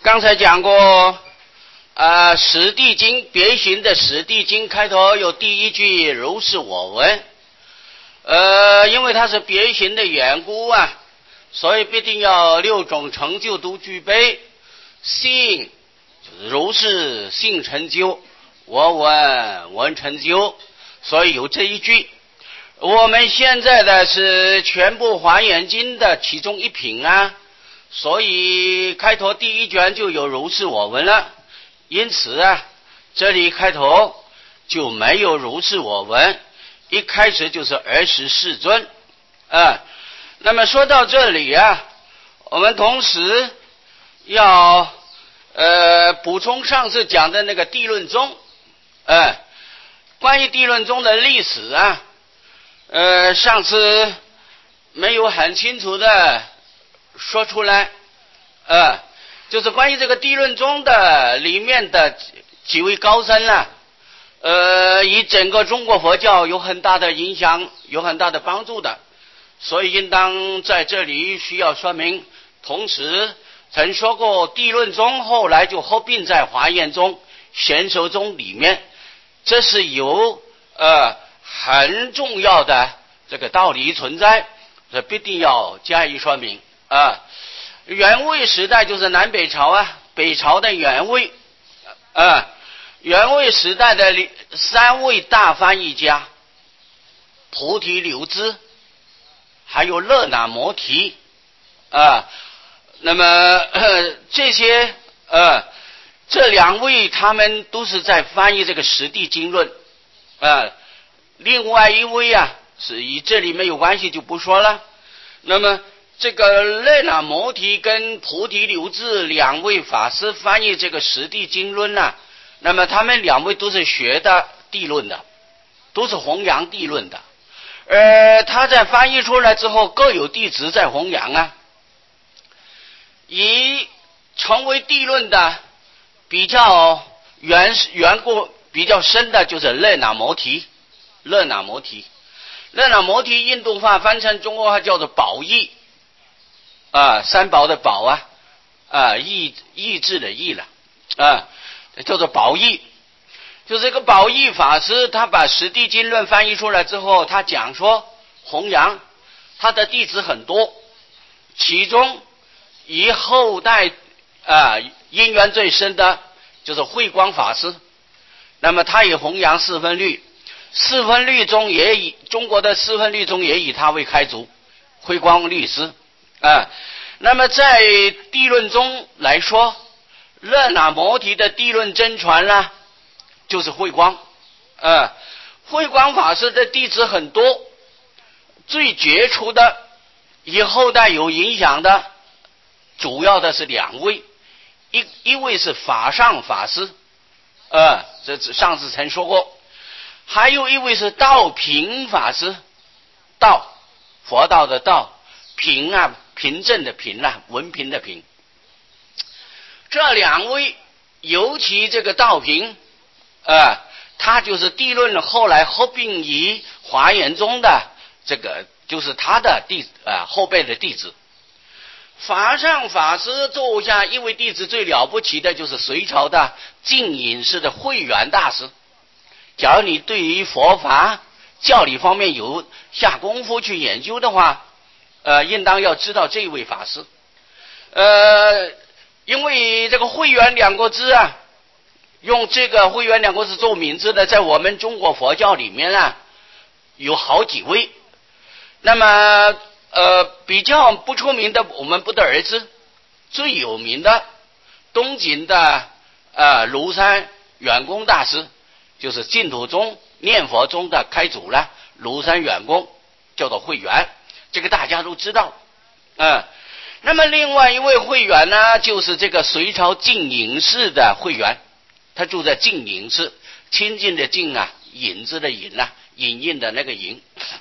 刚才讲过，实地经别行的实地经开头有第一句如是我闻，因为它是别行的缘故啊，所以必定要六种成就都具备。信就是如是信成就，我闻闻成就，所以有这一句。我们现在的是全部华严经的其中一品啊，所以开头第一卷就有如是我闻了，因此啊，这里开头就没有如是我闻，一开始就是24尊那么说到这里啊，我们同时要补充上次讲的那个地论宗关于地论宗的历史啊，上次没有很清楚的说出来就是关于这个地论宗的里面的几位高僧啊，以整个中国佛教有很大的影响，有很大的帮助的，所以应当在这里需要说明。同时曾说过地论宗后来就合并在华严宗显首宗里面，这是有很重要的这个道理存在，这必定要加以说明元魏时代就是南北朝啊，北朝的元魏元魏时代的三位大翻译家菩提流支还有勒那摩提那么这些这两位他们都是在翻译这个实地经论另外一位是以这里没有关系就不说了。那么这个勒那摩提跟菩提流支两位法师翻译这个实地经论那么他们两位都是学的地论的，都是弘扬地论的，他在翻译出来之后各有弟子在弘扬以成为地论的比较缘故比较深的就是勒那摩提印度话翻成中国话叫做宝义三宝的宝义字的义了叫做宝义。就这个宝义法师他把实地经论翻译出来之后，他讲说弘扬他的弟子很多，其中以后代因缘最深的就是慧光法师，那么他也弘扬四分律，四分律中也以中国的四分律中也以他为开祖，慧光律师那么在地论中来说，勒那摩提的地论真传就是慧光慧光法师的弟子很多，最杰出的以后代有影响的主要的是两位，一位是法上法师这上次曾说过，还有一位是道平法师，道佛道的道，平平正的平文凭的平。这两位尤其这个道平他就是地论后来合并于华严宗的这个就是他的后辈的弟子。法上法师座下一位弟子最了不起的就是隋朝的净隐寺的慧远大师。假如你对于佛法教理方面有下功夫去研究的话应当要知道这位法师因为这个慧远两个字用这个慧远两个字做名字的在我们中国佛教里面有好几位，那么比较不出名的我们不得而知，最有名的东晋的庐山远公大师，就是净土宗念佛宗的开祖了，庐山远公叫做慧远，这个大家都知道那么另外一位慧远就是这个隋朝净隐寺的慧远，他住在净隐寺，清净的净隐字的隐隐印的那个隐。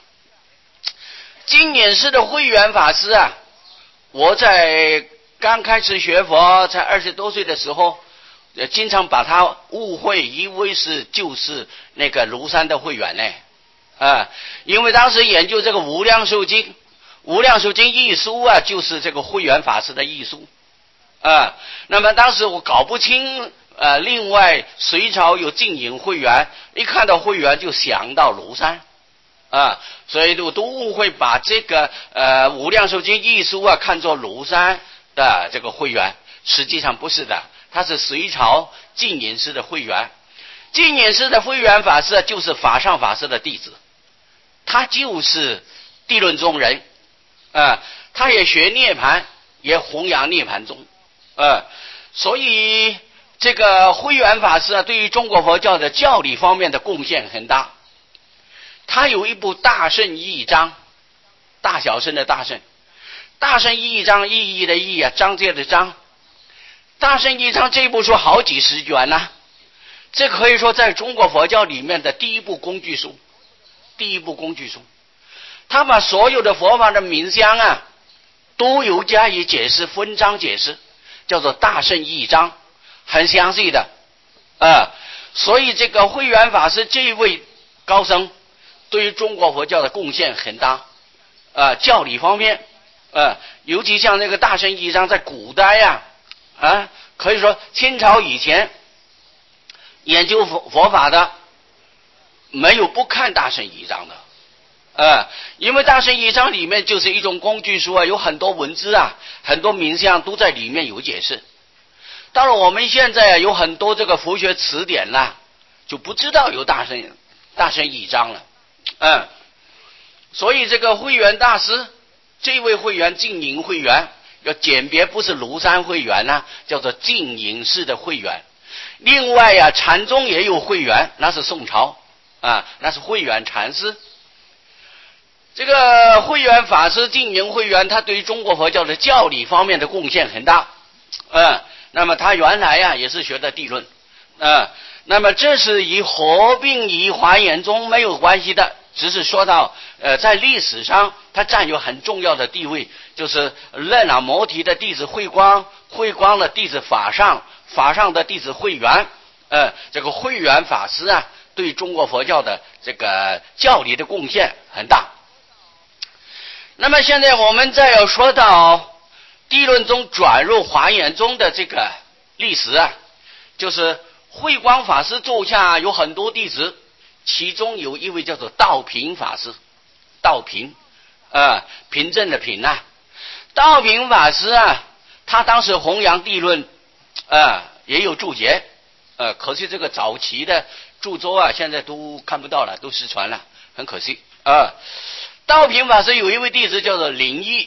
净隐寺的慧远法师我在刚开始学佛才20多岁的时候经常把他误会以为是就是那个庐山的慧远因为当时研究这个无量寿经，无量寿经译书就是这个慧远法师的译书那么当时我搞不清，另外隋朝有净隐会员，一看到会员就想到庐山，所以我都误会把这个无量寿经义书看作庐山的这个会员，实际上不是的，他是隋朝净隐寺的会员。净隐寺的慧远法师就是法上法师的弟子，他就是地论宗人，他也学涅槃，也弘扬涅槃宗，所以这个慧远法师对于中国佛教的教理方面的贡献很大。他有一部大圣义章，大小圣的大圣，大圣义章，意义的义章界的章，大圣义章这部书好几十卷呢，这可以说在中国佛教里面的第一部工具书，他把所有的佛法的名相都有加以解释，分章解释，叫做大圣义章，很详细的，所以这个慧远法师这一位高僧对于中国佛教的贡献很大，教理方面，尤其像那个大圣义章在古代可以说清朝以前研究佛法的没有不看大圣义章的，因为大圣义章里面就是一种工具书有很多文字很多名相都在里面有解释。到了我们现在有很多这个佛学词典就不知道有大圣义章了，所以这个慧远大师，这位慧远净隐慧远，要简别不是庐山慧远叫做净隐寺的慧远。另外禅宗也有慧远，那是宋朝那是慧远禅师。这个慧远法师净隐慧远，他对于中国佛教的教理方面的贡献很大，那么他原来也是学的地论，那么这是与合并与华严宗没有关系的，只是说到在历史上他占有很重要的地位，就是勒那摩提的弟子慧光，慧光的弟子法上，法上的弟子慧远，这个慧远法师对中国佛教的这个教理的贡献很大。那么现在我们再要说到地论宗转入华严宗的这个历史就是慧光法师座下有很多弟子，其中有一位叫做道平法师，道平凭证的凭道平法师他当时弘扬地论也有注解，可惜这个早期的著作现在都看不到了，都失传了，很可惜道平法师有一位弟子叫做灵义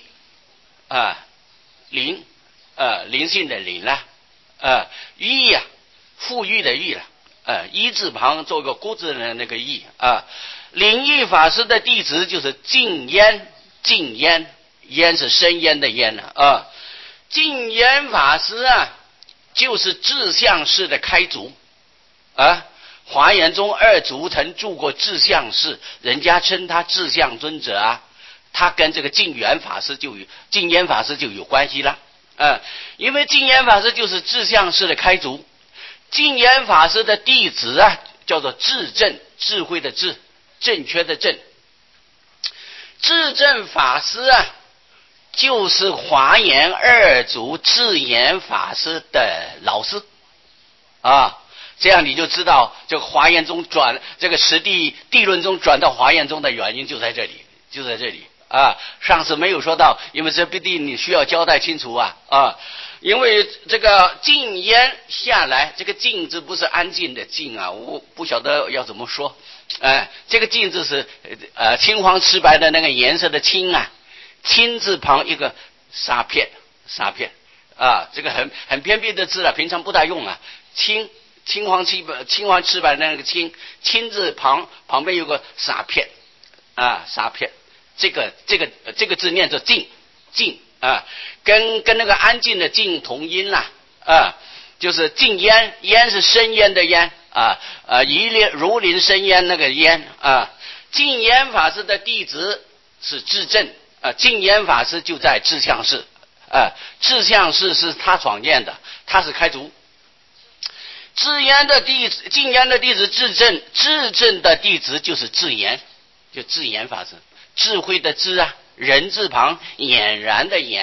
灵性的灵义富裕的义一字旁做个孤字的那个义灵义法师的弟子就是净烟，烟是生烟的烟净烟法师就是智相寺的开祖华严宗二祖曾住过智相寺，人家称他智相尊者他跟这个净烟法师就有关系了因为净烟法师就是智相寺的开祖，净烟法师的弟子叫做智正，智慧的智，正确的正。智正法师就是华严二祖智严法师的老师这样你就知道这个华严宗转这个实地地论宗转到华严宗的原因就在这里上次没有说到，因为这必定你需要交代清楚因为这个净烟下来，这个净字不是安静的静我不晓得要怎么说这个净字是青黄赤白的那个颜色的青青字旁一个沙片这个很偏僻的字平常不大用青黄赤白的那个青字旁边有个沙片沙片，这个字念作静跟那个安静的静同音就是静烟，烟是生烟的烟如临生烟那个烟净烟法师的弟子是智正净烟法师就在智相寺智相寺是他创建的，他是开祖。净烟的弟子智正的弟子就是智严，就智严法师，智慧的智人字旁俨然的俨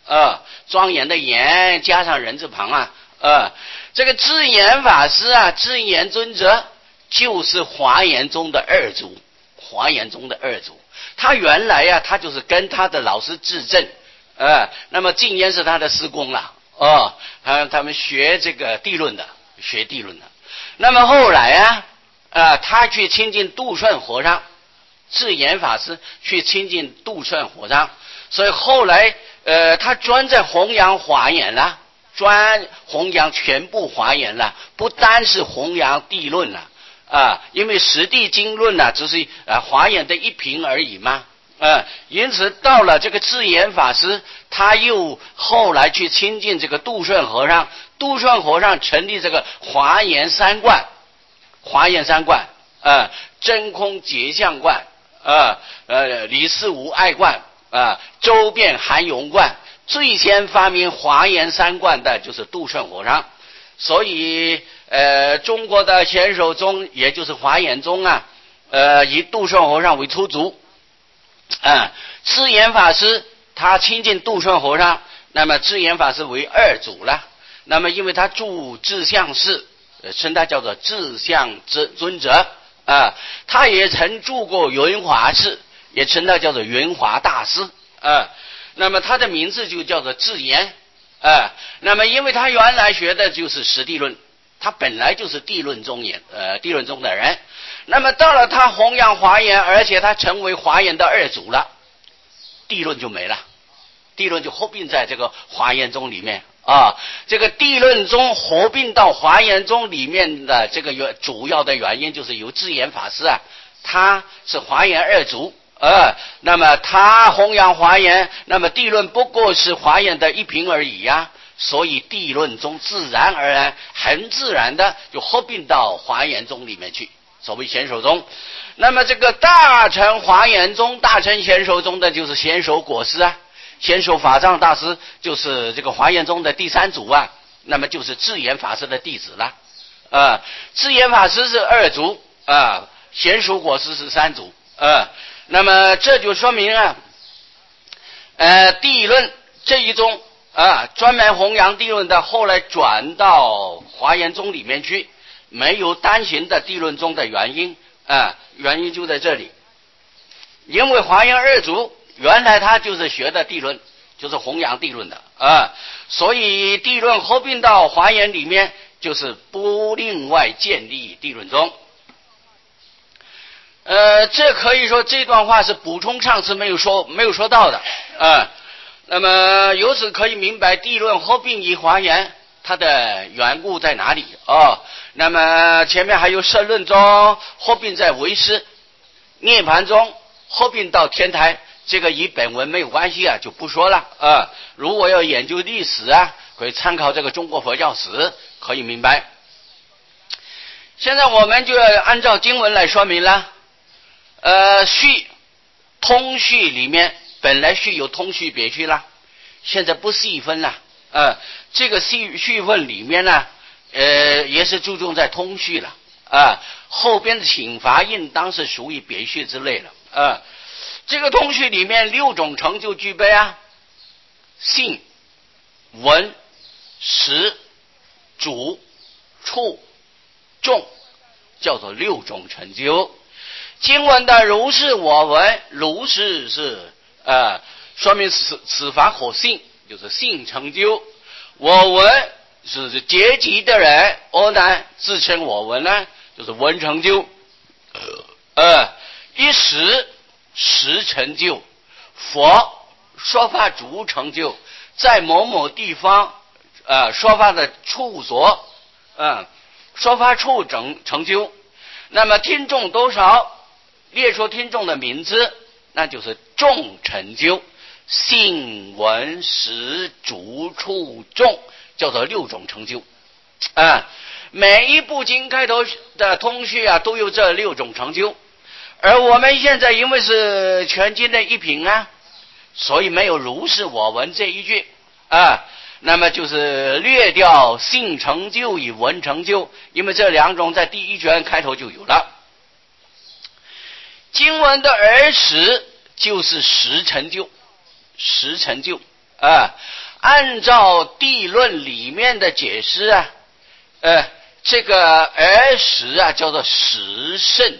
庄严的严加上人字旁这个智严法师智严尊者就是华严宗的二祖，华严宗的二祖。他原来他就是跟他的老师智正那么净烟是他的师公了他们学这个地论的，学地论的。那么后来他去亲近杜顺和尚，智严法师去亲近杜顺和尚，所以后来他专在弘扬华严了，专弘扬全部华严了，不单是弘扬地论了因为实地经论只是华严的一品而已嘛因此到了这个智严法师，他又后来去亲近这个杜顺和尚，杜顺和尚成立这个华严三观，华严三观真空结相观离世无碍观周遍含容观。最先发明华严三观的就是杜顺和尚，所以中国的显首宗也就是华严宗以杜顺和尚为初祖智严法师他亲近杜顺和尚，那么智严法师为二祖了。那么因为他住智相寺称他叫做智相尊者他也曾住过云华寺，也称他叫做云华大师那么他的名字就叫做智严那么因为他原来学的就是实地论，他本来就是地论宗的人，那么到了他弘扬华严，而且他成为华严的二祖了，地论就没了，地论就合并在这个华严宗里面这个地论宗合并到华严宗里面的这个主要的原因就是由智严法师他是华严二祖那么他弘扬华严，那么地论不过是华严的一品而已所以地论宗自然而然很自然的就合并到华严宗里面去，所谓显首宗。那么这个大乘华严宗，大乘显首宗的就是显首果师显首法藏大师就是这个华严宗的第三祖那么就是智严法师的弟子了智严法师是二祖显首果师是三祖那么这就说明地论这一宗专门弘扬地论的，后来转到华严宗里面去，没有单行的地论宗的原因原因就在这里。因为华严二祖原来他就是学的地论，就是弘扬地论的所以地论合并到华严里面，就是不另外建立地论宗这可以说这段话是补充上次没有说到的那么由此可以明白地论合并于华严它的缘故在哪里那么前面还有摄论中合并在唯识，涅盘中合并到天台，这个与本文没有关系就不说了如果要研究历史可以参考这个中国佛教史，可以明白。现在我们就要按照经文来说明了序通序里面本来序有通序别序了，现在不细分了这个序分里面呢也是注重在通序了后边的请罚应当是属于别序之类的这个通序里面6种成就具备性闻识主处众，叫做6种成就。经文的如是我闻，如是是说明此法可信，就是信成就。我闻是阶级的人阿难自称我闻呢，就是闻成就一时成就，佛说法主成就，在某某地方说法的处所说法处成就。那么听众多少，列出听众的名字，那就是众成就。信闻识主处众，叫做6种成就每一部经开头的通序都有这6种成就。而我们现在因为是全经的一品所以没有如是我闻这一句那么就是略掉性成就与闻成就，因为这2种在第1卷开头就有了。经文的儿时就是实成就，实成就按照地论里面的解释啊，这个时啊叫做时甚，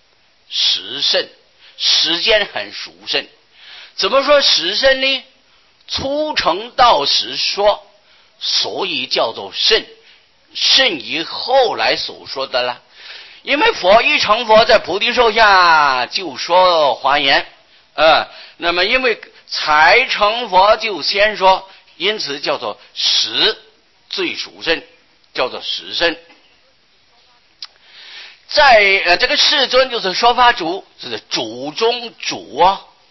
时间很殊胜。怎么说时甚呢？初成道时说，所以叫做甚，甚于后来所说的了。因为佛一成佛在菩提树下就说华严，那么因为才成佛就先说，因此叫做时最殊胜，叫做时甚。在这个世尊就是说法主，是主中主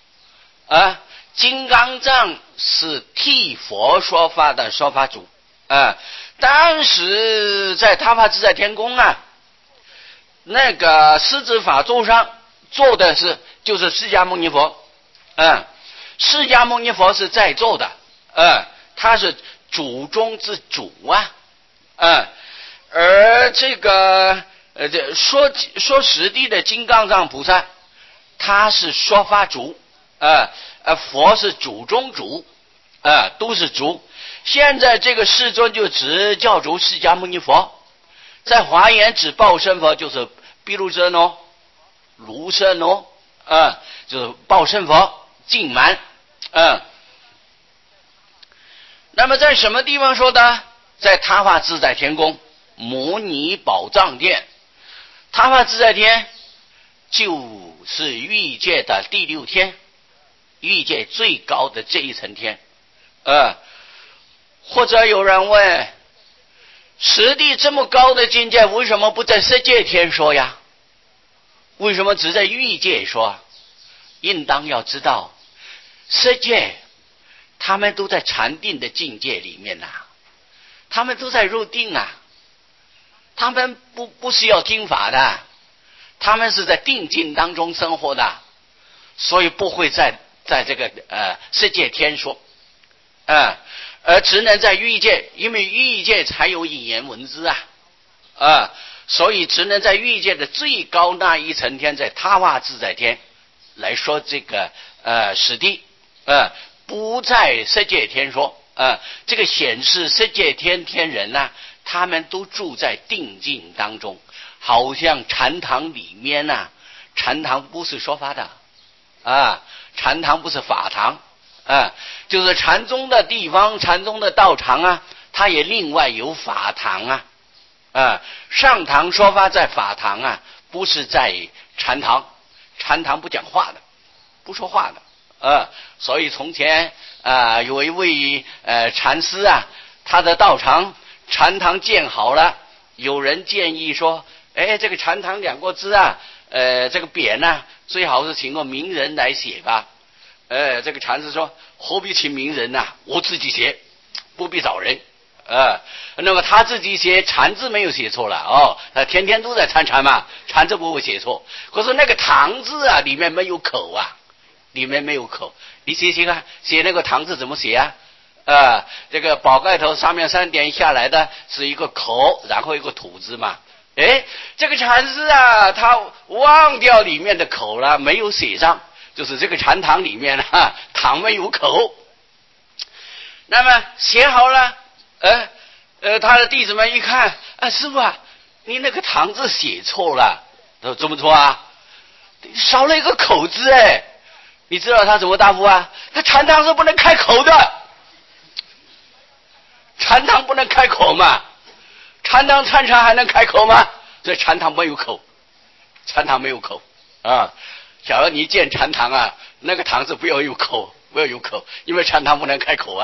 金刚藏是替佛说法的说法主当时在他法自在天宫那个狮子法座上坐的就是释迦牟尼佛释迦牟尼佛是在座的他是主中之主而这个说实地的金刚藏菩萨他是说法主佛是主中主都是主。现在这个世尊就指教主释迦牟尼佛，在华严指报身佛就是毗卢遮那、卢舍那就是报身佛净满那么在什么地方说的？在他法自在天宫摩尼宝藏殿。他法自在天就是欲界的第6天，欲界最高的这一层天或者有人问，实地这么高的境界为什么不在色界天说呀？为什么只在欲界说？应当要知道，色界他们都在禅定的境界里面他们都在入定他们不是要听法的，他们是在定境当中生活的，所以不会在这个色界天说而只能在欲界，因为欲界才有引言文字所以只能在欲界的最高那一层天，在他法自在天来说这个实地不在色界天说这个显示色界天人他们都住在定境当中，好像禅堂里面禅堂不是说法的禅堂不是法堂就是禅宗的地方，禅宗的道场它也另外有法堂上堂说法在法堂不是在禅堂，禅堂不讲话的，不说话的所以从前有一位禅师他的道场禅堂建好了，有人建议说这个禅堂2个字这个匾最好是请个名人来写吧这个禅师说何必请名人我自己写，不必找人那么他自己写禅字没有写错了他天天都在参禅嘛，禅字不会写错。可是那个堂字里面没有口里面没有口，你写看，写那个堂字怎么写这个宝盖头上面3点下来的是一个口，然后一个土字嘛。这个禅师他忘掉里面的口了，没有写上，就是这个禅堂里面堂没有口。那么写好了他的弟子们一看师父你那个堂字写错了。他说怎么错少了一个口字你知道他怎么答复他禅堂是不能开口的，禅堂不能开口嘛，禅堂参禅还能开口吗？所以禅堂没有口，禅堂没有口假如你建禅堂那个堂字不要有口，不要有口，因为禅堂不能开口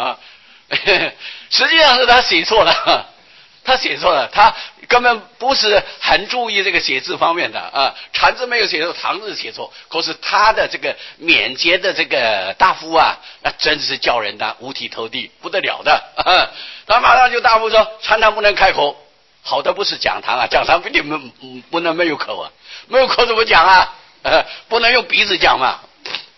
实际上是他写错了，他根本不是很注意这个写字方面的禅字没有写错，堂字写错。可是他的这个免节的这个大夫那真是叫人五体投地不得了的他马上就大夫说禅堂不能开口，好的不是讲堂讲堂不能没有口没有口怎么讲不能用鼻子讲嘛，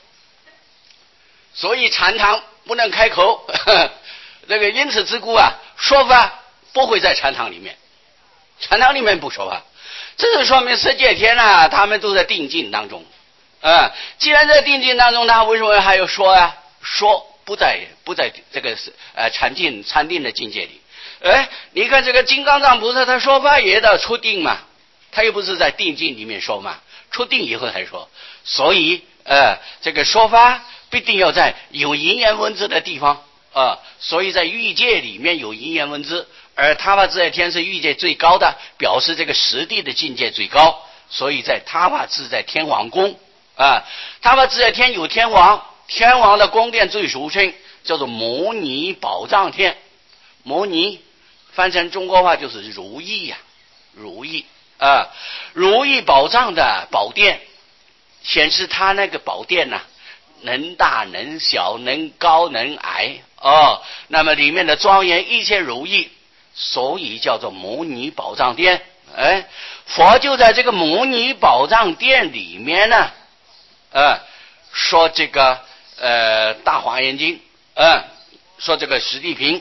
所以禅堂不能开口这个因此之故说法不会在禅堂里面，禅堂里面不说法，这是说明色界天他们都在定境当中既然在定境当中他为什么还要说说不在这个禅定的境界里。你看这个金刚藏菩萨他说法也到出定嘛，他又不是在定境里面说嘛，出定以后才说，所以这个说法必定要在有因缘文字的地方所以在欲界里面有因缘文字，而他法自在天是欲界最高的，表示这个实地的境界最高，所以在他法自在天王宫他法自在天有天王，天王的宫殿最殊胜，叫做摩尼宝藏天。摩尼翻成中国话就是如意如意如意宝藏的宝殿，显示他那个宝殿能大能小，能高能矮那么里面的庄严一切如意，所以叫做摩尼宝藏殿。佛就在这个摩尼宝藏殿里面呢说这个大华严经说这个十地品。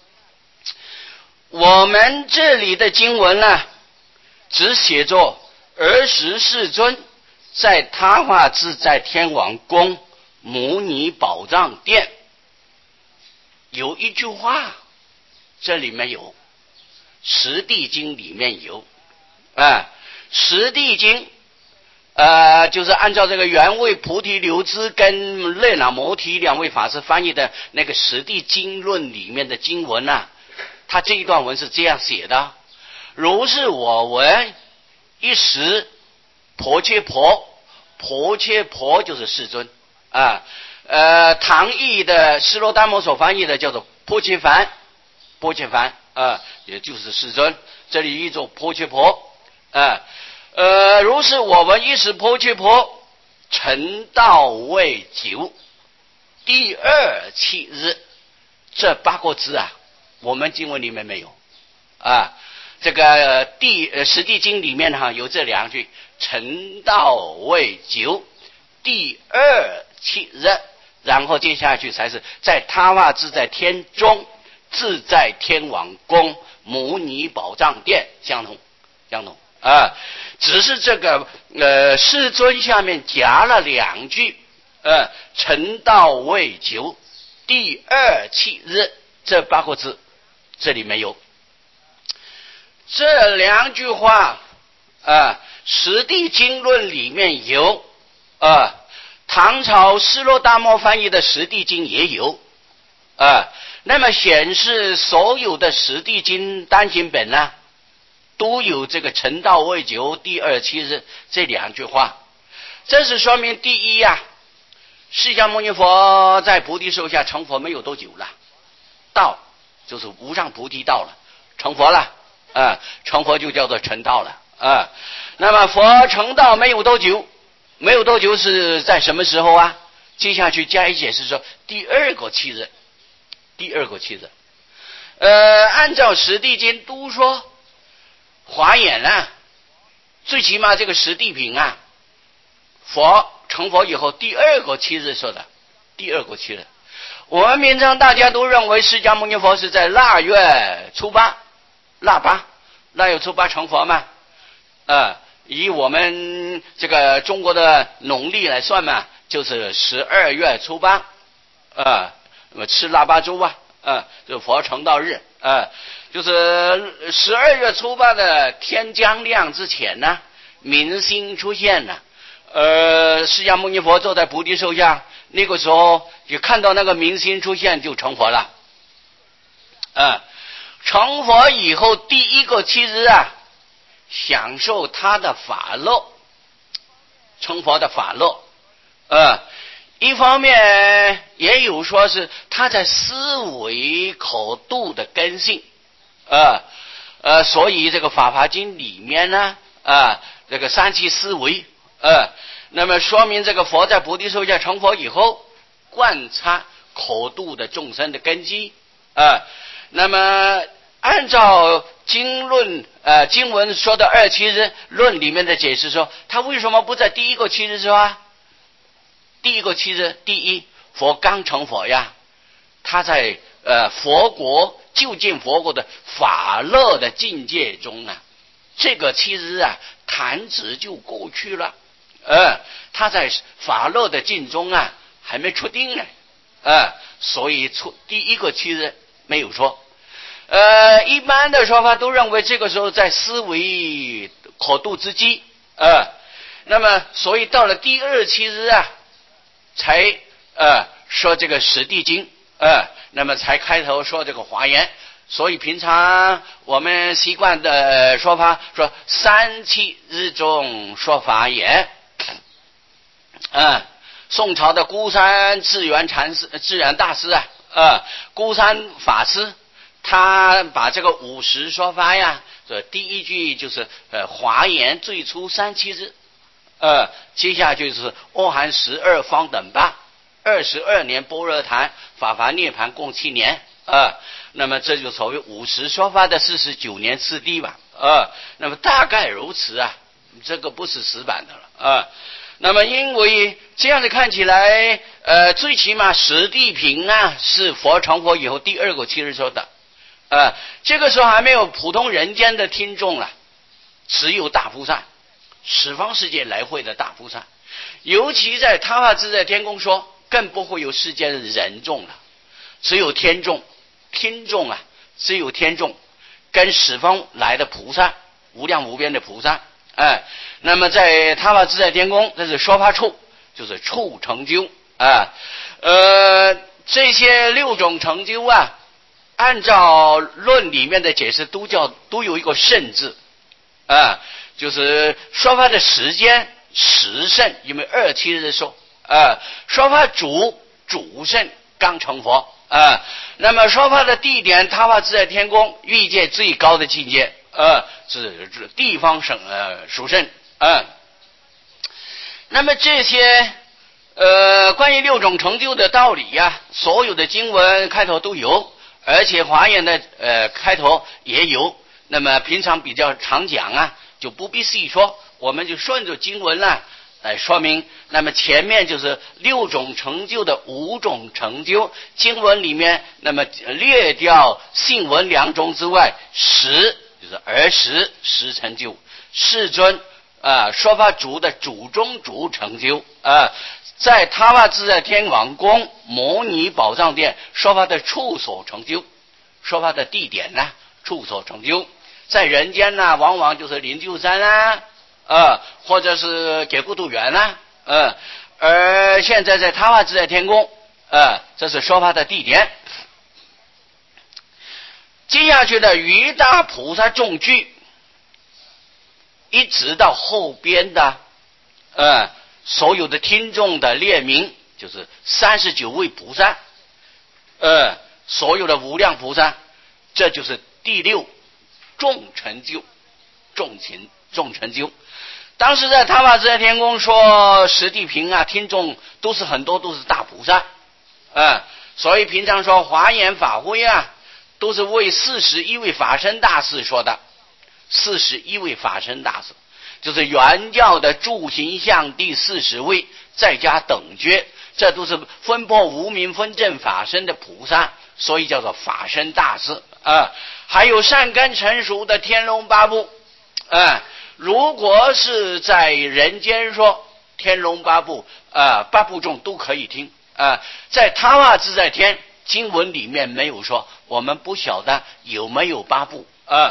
我们这里的经文呢只写作20世尊在他法自在天王宫摩尼宝藏殿，有一句话这里面有，十地经里面有十地经就是按照这个原位菩提流支跟勒那摩提两位法师翻译的那个十地经论里面的经文他这一段文是这样写的：如是我闻一时婆切婆，婆切婆就是世尊唐译的施罗达摩所翻译的叫做婆切梵，婆切梵也就是世尊，这里一种婆切婆如是我闻一时婆切婆，成道未久，第二七日。这8个字我们经文里面没有这个十地经里面有这2句，成道未久，第二七日，然后接下去才是在他法自在天中自在天王宫摩尼宝藏殿，相同只是这个世尊下面夹了2句成道未久，第二七日，这8个字这里没有。这2句话十地经论里面有唐朝施罗达摩翻译的十地经也有那么显示所有的十地经单行本都有这个成道未久，第二七日这2句话。这是说明第一释迦牟尼佛在菩提树下成佛没有多久了，道就是无上菩提道了，成佛了成佛就叫做成道了那么佛成道没有多久是在什么时候接下去加以解释说第二个七日。按照十地经都说华严最起码这个十地品佛成佛以后第二个七日说的，第二个七日。我们平常大家都认为释迦牟尼佛是在腊月初八，腊月初八成佛嘛以我们这个中国的农历来算嘛，就是12月初八吃腊八粥就佛成道日就是12月初八的天将亮之前明星出现了释迦牟尼佛坐在菩提树下，那个时候就看到那个明星出现就成佛了成佛以后第一个七日享受他的法乐，成佛的法乐一方面也有说是他在思维口度的根性所以这个法华经里面这个三七思维那么说明这个佛在菩提树下成佛以后观察口度的众生的根基那么按照经文说的二七日论里面的解释说，他为什么不在第一个七日说第一个七日，第一佛刚成佛他在佛国就近佛国的法乐的境界中这个七日弹指就过去了他在法乐的境中还没出定呢所以第一个七日没有说。一般的说法都认为这个时候在思维可度之际，那么所以到了第二七日啊，才说这个十地经，那么才开头说这个华严。所以平常我们习惯的说法说三七日中说法言。宋朝的孤山智圆大师孤山法师，他把这个50说法呀，这第一句就是华严最初三七日，接下就是阿含12方等吧，22年般若坛法华涅盘共7年，那么这就所谓50说法的49年次第吧，那么大概如此啊，这个不是死板的了那么因为这样子看起来，最起码十地品啊是佛成佛以后第二个七日说的，这个时候还没有普通人间的听众了，只有大菩萨，十方世界来会的大菩萨，尤其在他化自在天宫说，更不会有世间的人众了，只有天众，听众只有天众跟十方来的菩萨，无量无边的菩萨。那么在他化自在天宫，这是说法处，就是处成就这些6种成就按照论里面的解释都有一个圣字就是说法的时间时圣，因为27日说说法主圣刚成佛那么说法的地点，他化自在天宫欲界最高的境界是地方属圣那么这些关于6种成就的道理所有的经文开头都有，而且华严的开头也有，那么平常比较常讲就不必细说，我们就顺着经文来说明。那么前面就是6种成就的5种成就，经文里面那么略掉信文2种之外，10就是10成就，世尊说法主的主中主成就在他化自在天王宫摩尼宝藏殿说法的处所成就，说法的地点处所成就，在人间往往就是灵鹫山或者是给孤独园而现在在他化自在天宫这是说法的地点。接下去的于大菩萨众聚，一直到后边的所有的听众的列名，就是39位菩萨所有的无量菩萨，这就是第6众成就，众成就。当时在他化自在天宫说十地品听众很多都是大菩萨所以平常说华严法会都是为41位法身大士说的，41位法身大士就是原教的住行相第40位，再加等觉，这都是分破无明分正法身的菩萨，所以叫做法身大士还有善根成熟的天龙八部如果是在人间说天龙八部八部众都可以听在他化自在天经文里面没有说，我们不晓得有没有八部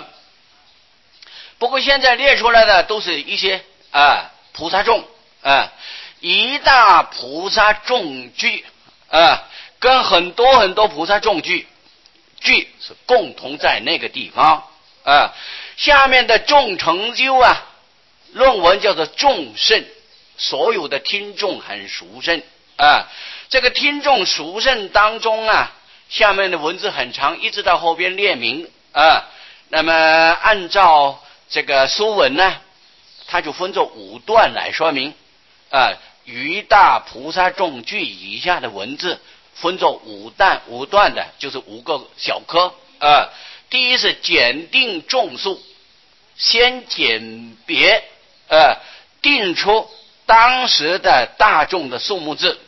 不过现在列出来的都是一些菩萨众一大菩萨众聚跟很多菩萨众聚是共同在那个地方下面的众成就论文叫做众圣，所有的听众很殊胜这个听众殊胜当中下面的文字很长，一直到后边列明那么按照这个书文它就分作5段来说明于大菩萨众聚以下的文字分作5段的，就是5个小科第一是检定众数，先鉴别定出当时的大众的数目字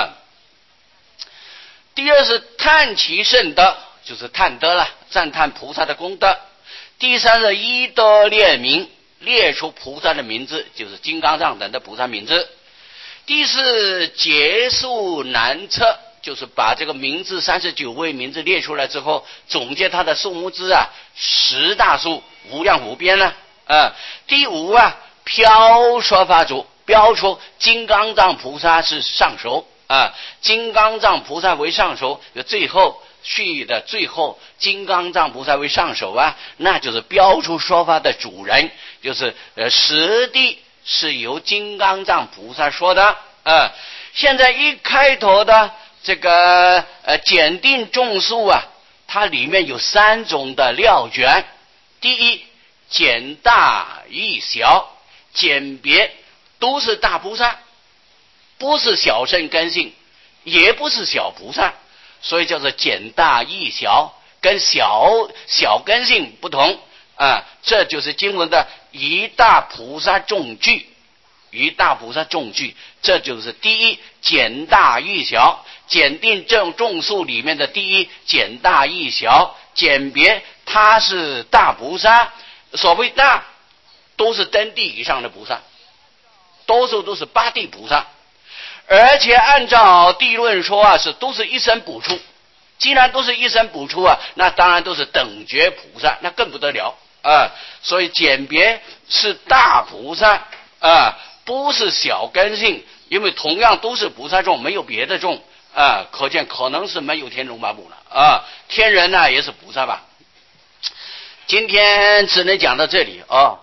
第二是叹其圣德，就是叹德了，赞叹菩萨的功德。第三是依德列名，列出菩萨的名字，就是金刚藏等的菩萨名字。第四结束难测， 就是把这个名字39位名字列出来之后，总结它的数目字啊，10大数，无量无边呢。第5啊，飘说法主，标出金刚藏菩萨是上首啊，金刚藏菩萨为上首，最后序的最后，金刚藏菩萨为上首啊，那就是标出说法的主人，就是实地是由金刚藏菩萨说的。现在一开头的这个检定众数啊，它里面有3种的料卷。第一，简大易小，简别都是大菩萨，不是小圣根性，也不是小菩萨，所以叫做简大易小，跟小根性不同啊。这就是经文的一大菩萨众句，一大菩萨众句，这就是第一，简大易小，检定众数里面的第一，简大易小，简别它是大菩萨。所谓大，都是登地以上的菩萨，多数都是八地菩萨，而且按照地论说啊，都是一生补出。既然都是一生补出啊，那当然都是等觉菩萨，那更不得了啊。所以简别是大菩萨啊，不是小根性，因为同样都是菩萨众，没有别的众啊，可见可能是没有天龙八部了啊。天人呢也是菩萨吧。今天只能讲到这里啊。